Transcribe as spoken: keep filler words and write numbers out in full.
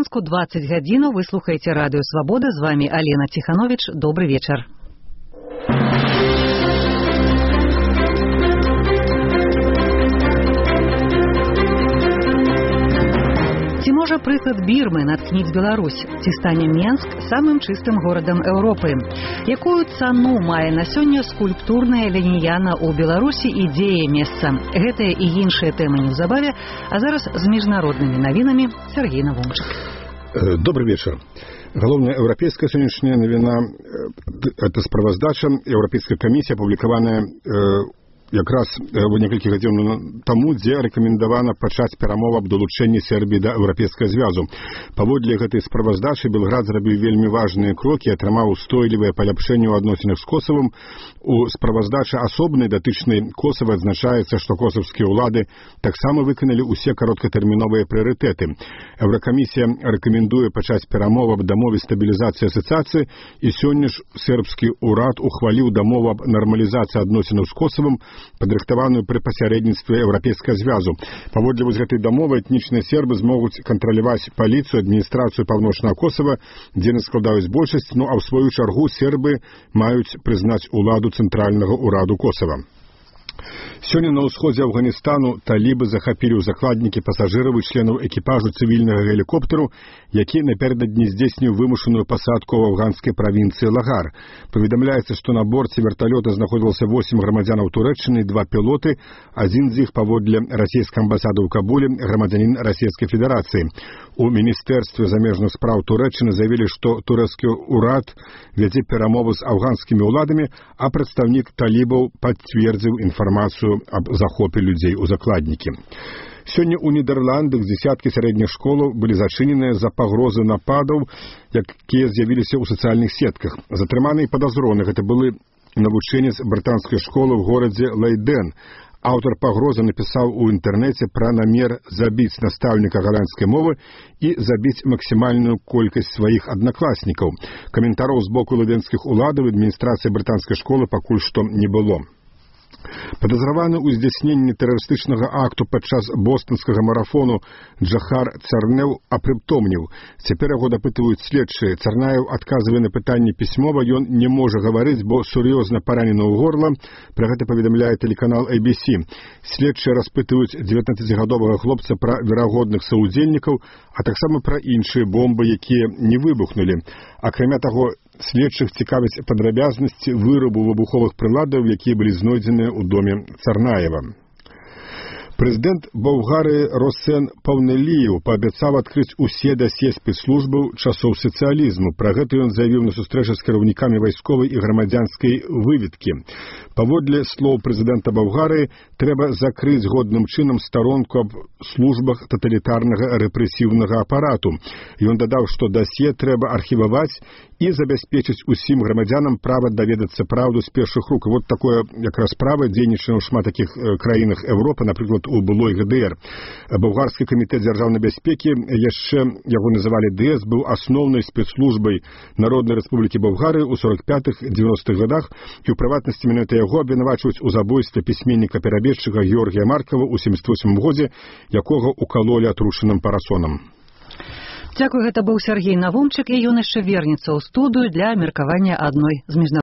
выпуску двадцать гадзінаў вы слухаеце радыё Свабода. З вами Алена Тиханович. Добрый вечер. Ці можа прыклад Бірмы наткніць Беларусь? Ці стане Менск самым чыстым горадам Еўропы? Якую цану мае на сёння скульптурная лінійяна ў Беларусі і дзе яе месца? Гэтыя і іншыя тэмы неўзабаве, а зараз з міжнароднымі навінамі Сергей Навумчык. Добрый вечер. Галоўная еўрапейская сённяшняя навіна – это справаздача Еўрапейскай камісіі, апублікаваная якраз некалькі гадзін таму, дзе рэкамендавана пачаць перамовы аб далучэнні Сербіі да еўрапейскага звязу. Паводле гэтай справаздачы Белград зрабіў вельмі важныя крокі і атрымаў устойлівае паляпшэнне ў адносінах з Косавам. У справаздачы асобнай датычнай Косава адзначаецца, што косавскія ўлады таксама выканалі ўсе кароткатэрміновыя прыярытэты. Еўракамісія рэкамендуе пачаць перамовы аб дамове стабілізацыі асацыяцыі, і сёння ж сербскі ўрад ухваліў дамову аб нармалізацыі адносінаў з Косавам, падрыхтаваную пры пасярэдніцтве еўрапейскага звязу. Паводле вось гэтай дамовы этнічныя сербы змогуць кантраляваць паліцыю, адміністрацыю паўночнага Косава, дзе яны складаюць большасць, ну а ў сваю чаргу сербы маюць прызнаць уладу цэнтральнага ўраду Косава. Сёння на ўсходзе Афганістану талібы захапілі ў закладнікі пасажыраў і членаў экіпажу цывільнага гелікоптэру, які напярэдадні здзейсніў вымушаную пасадку ў афганскай правінцыі Лагар. Паведамляецца, што на борце верталёта знаходзілася восем грамадзянаў Турэччыны і два пілоты, адзін з іх паводле расійскай амбасады ў Кабуле грамадзянін Расійскай Федэрацыі. У міністэрстве замежных спраў Турэччыны заявілі, што турэцкі ўрад вядзе перамовы з афганскімі ўладамі, а прадстаўнік талібаў пацвердзіў інфармацыю аб захопе людзей у закладнікі. Сёння ў Нідерландах дзесяткі сярэдніх школаў былі зачыненыя з-за пагрозы нападаў, якія з'явіліся ў сацыяльных сетках. Затрыманы і падазроны гэта былы навучэнец брытанскай школы ў горадзе Лейден. Аўтар пагрозы напісаў у інтэрнэце пра намер забіць настаўніка галандскай мовы і забіць максімальную колькасць сваіх аднакласнікаў. Каментараў з боку лейдэнскіх уладаў і адміністрацыі брытанскай школы пакуль што не было. Падазраваны ў здзяйсненні тэрарыстычнага акту падчас бостанскага марафону Джахар Царнеў апрытомніў. Цяпер яго дапытваюць следчыя. Царнаеў адказвае на пытанні пісьмова, ён не можа гаварыць, бо сур'ёзна паранены ў горла. Пра гэта паведамляе тэлеканал эй би си. Следчыя распытваюць дзевятнаццацігадовага хлопца пра верагодных саўдзельнікаў, а таксама пра іншыя бомбы, якія не выбухнулі. Акрамя таго, следчых цікавяць падрабязнасці вырабу выбуховых прыладаў, якія былі знойдзеныя ў доме Царнаева. Прэзідэнт Болгарыі Росен Паўнэліеў паабяцаў адкрыць усе дасье спецслужбаў часоў сацыялізму. Пра гэта ён заявіў на сустрэчы з кіраўнікамі вайсковай і грамадзянскай выведкі. Паводле слоў прэзідэнта Болгарыі, трэба закрыць годным чынам старонку аб службах таталітарнага рэпрэсіўнага апарату. Ён дадаў, што дасье трэба архіваваць і забяспечыць усім грамадзянам права даведацца праўду з першых рук. Вот такое якраз права дзейнічае ў шмат такіх краінах Еўропы, напрыклад, у былой гэ дэ эр. Балгарскі камітэт дзяржаўнай бяспекі, яшчэ яго называлі дэ эс, быў асноўнай спецслужбай Народнай Рэспублікі Балгарыі ў сорок пятых дзевяностых гадах, і ў прыватнасці менавіта яго абвінавачваюць у забойстве пісьменніка-перабежчыка Георгія Маркава ў семдзесят восьмым годзе, якога укалолі атручаным парасонам. Дзякуй, гэта быў Сергей Навумчык, і ён яшчэ вернецца ў студыю для меркавання адной з міжнародных